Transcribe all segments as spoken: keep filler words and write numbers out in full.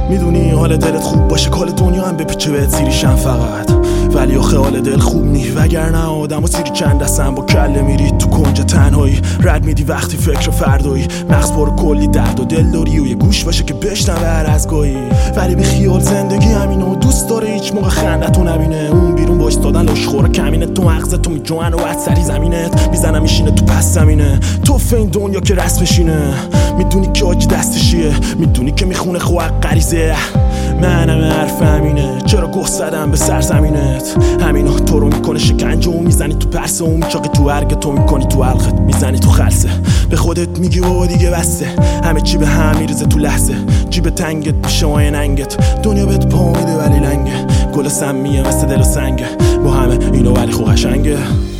میدونی حال دلت خوب باشه کل دنیا هم بپیچه بهت سیریشن فقط، ولی آخه حال دل خوب نی، وگرنه آدم و سیری چند دستن با کله میری تو کنج تنهایی، رد میدی وقتی فکر فردایی، مغز برو کلی درد و دل داری و یه گوش باشه که بشنوه هر از گاهی، ولی بی خیال زندگی همینه و دوست داره هیچ موقع خندتو نبینه، اون بیرون باش دادن لشخوره کمینه، تو مغزتو میجوان و بعد سری زمینت میزنم میشینه تو پس زمینه، تو این دنیا که رسمشینه، میدونی که آجی دستشیه، میدونی که میخونه خواه غریزه، منم حرف همینه، چرا گه زدم به سرزمینت، همینا تو رو میکنه شکنجه و میزنی تو پرسه و میچاقی تو ارگ تو میکنی تو حلقت، میزنی تو خلصه، به خودت میگی بابا دیگه بسته، همه چی به هم میرزه تو لحظه، جیب تنگت میشه مایه ننگت، دنیا بهت پا میده ولی لنگه، گل سمیه مثل دل و سنگه، با همه اینو ولی خو قشنگه.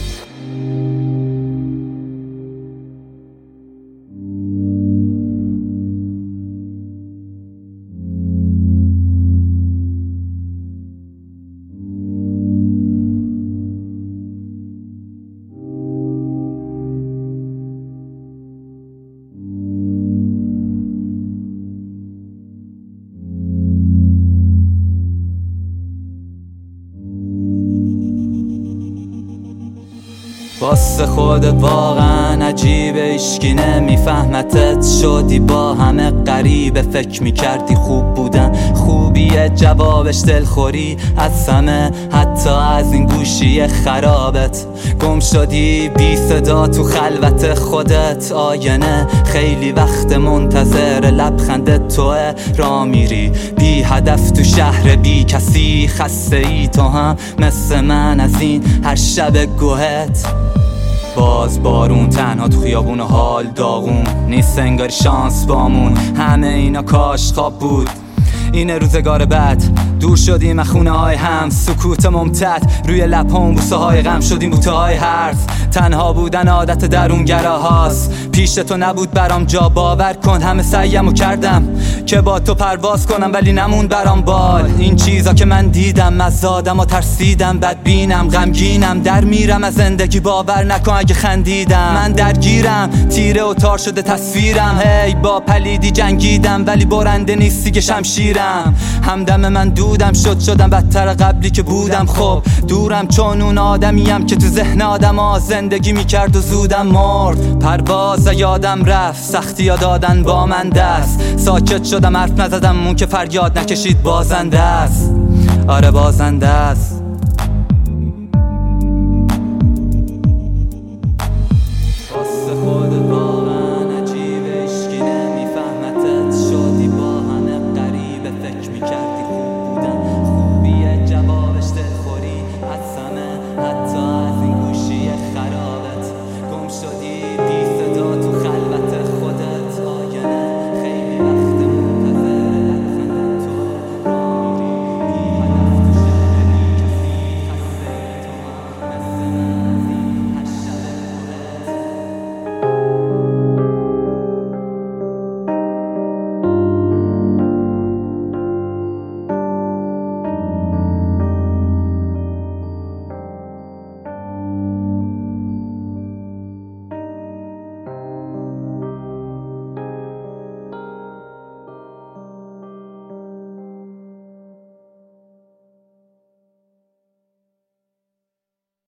واسه خودت واقعا عجیبه، ایشکی نمیفهمتت، شدی با همه غریبه، فکر میکردی خوب بودن خوبیه، جوابش دلخوری از همه، حتی از این گوشی خرابت، گم شدی بی صدا تو خلوت خودت، آینه خیلی وقت منتظر لبخند توه، را میری بی هدف تو شهر بی کسی، خسته ای تو هم مثل من از این هر شب گوهت، باز بارون تنها تو خیابون حال داغون نیست، انگار شانس بامون، همه اینا کاش خواب بود، این روزگار بد، دور شدیم از خونه های هم، سکوت ممتد روی لبام، بوسه های غم شدیم بوته های حرف، تنها بودن عادت درونگراهاست، پیش تو نبود برام جا، باور کن همه سعیمو کردم که با تو پرواز کنم ولی نمون برام بال، این چیزا که من دیدم مزادم و ترسیدم، بدبینم غمگینم، در میرم از زندگی، باور نکن اگه خندیدم، من درگیرم تیره و تار شده تصویرم، هی با پلیدی جنگیدم ولی برنده نیستی که شمشیرم، همدم من دودم شد شدم بدتر قبلی که بودم، خب دورم چون اون آدمیم که تو ذهن آدم ها زندگی میکرد و زودم مرد، پرواز یادم رفت، سختی ها دادن با من دست، ساکت شدم حرف نزدم، اون که فریاد نکشید بازنده است، آره بازنده است.